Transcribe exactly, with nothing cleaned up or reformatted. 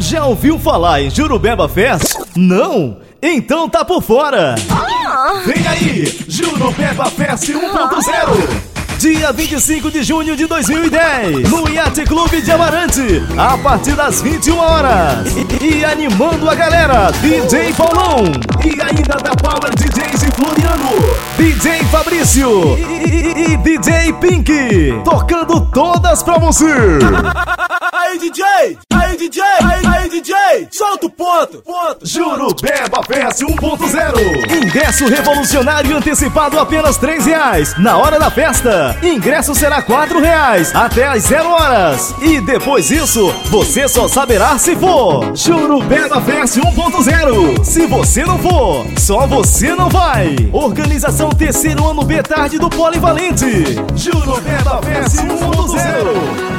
Já ouviu falar em Jurubeba Fest? Não? Então tá por fora! Vem aí, Jurubeba Fest um ponto zero! Dia vinte e cinco de junho de dois mil e dez, no Yacht Clube de Amarante, a partir das vinte e uma horas. E, e animando a galera, D J Paulão. E ainda da Power D Js em Floriano, D J Fabrício e, e, e D J Pink, tocando todas pra você. Aí, D J! Aí, D J! Aí, aí, D J! Solta o ponto! Ponto! Jurubeba Fest um ponto zero. Ingresso revolucionário antecipado apenas três reais. Na hora da festa, ingresso será quatro reais até às zero horas. E depois disso, você só saberá se for. Jurubeba Fest um ponto zero. Se você não for, só você não vai. Organização terceiro ano B Tarde do Polivalente. Jurubeba Fest um ponto zero.